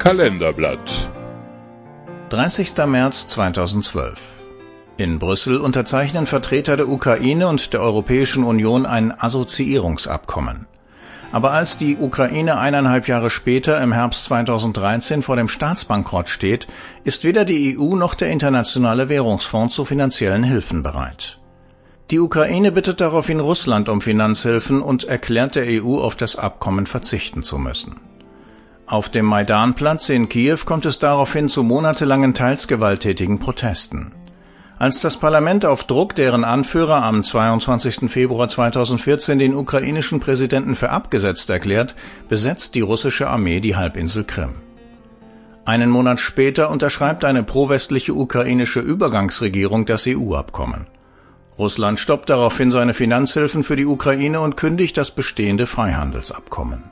Kalenderblatt. 30. März 2012. In Brüssel unterzeichnen Vertreter der Ukraine und der Europäischen Union ein Assoziierungsabkommen. Aber als die Ukraine 1,5 Jahre später im Herbst 2013 vor dem Staatsbankrott steht, ist weder die EU noch der Internationale Währungsfonds zu finanziellen Hilfen bereit. Die Ukraine bittet daraufhin Russland um Finanzhilfen und erklärt der EU, auf das Abkommen verzichten zu müssen. Auf dem Maidanplatz in Kiew kommt es daraufhin zu monatelangen, teils gewalttätigen Protesten. Als das Parlament auf Druck deren Anführer am 22. Februar 2014 den ukrainischen Präsidenten für abgesetzt erklärt, besetzt die russische Armee die Halbinsel Krim. Einen Monat später unterschreibt eine pro-westliche ukrainische Übergangsregierung das EU-Abkommen. Russland stoppt daraufhin seine Finanzhilfen für die Ukraine und kündigt das bestehende Freihandelsabkommen.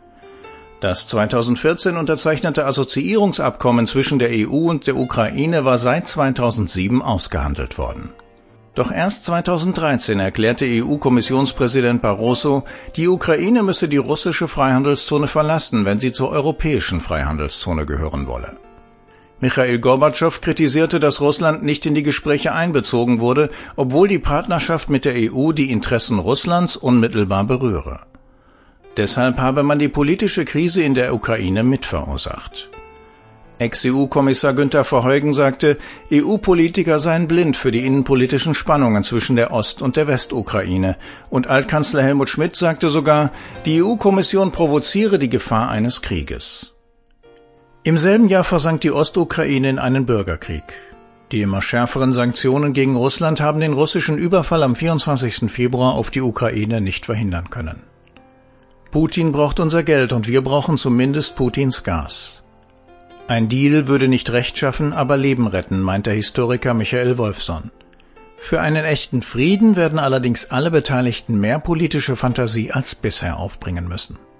Das 2014 unterzeichnete Assoziierungsabkommen zwischen der EU und der Ukraine war seit 2007 ausgehandelt worden. Doch erst 2013 erklärte EU-Kommissionspräsident Barroso, die Ukraine müsse die russische Freihandelszone verlassen, wenn sie zur europäischen Freihandelszone gehören wolle. Michail Gorbatschow kritisierte, dass Russland nicht in die Gespräche einbezogen wurde, obwohl die Partnerschaft mit der EU die Interessen Russlands unmittelbar berühre. Deshalb habe man die politische Krise in der Ukraine mitverursacht. Ex-EU-Kommissar Günther Verheugen sagte, EU-Politiker seien blind für die innenpolitischen Spannungen zwischen der Ost- und der Westukraine, und Altkanzler Helmut Schmidt sagte sogar, die EU-Kommission provoziere die Gefahr eines Krieges. Im selben Jahr versank die Ostukraine in einen Bürgerkrieg. Die immer schärferen Sanktionen gegen Russland haben den russischen Überfall am 24. Februar auf die Ukraine nicht verhindern können. Putin braucht unser Geld und wir brauchen zumindest Putins Gas. Ein Deal würde nicht Recht schaffen, aber Leben retten, meint der Historiker Michael Wolfson. Für einen echten Frieden werden allerdings alle Beteiligten mehr politische Fantasie als bisher aufbringen müssen.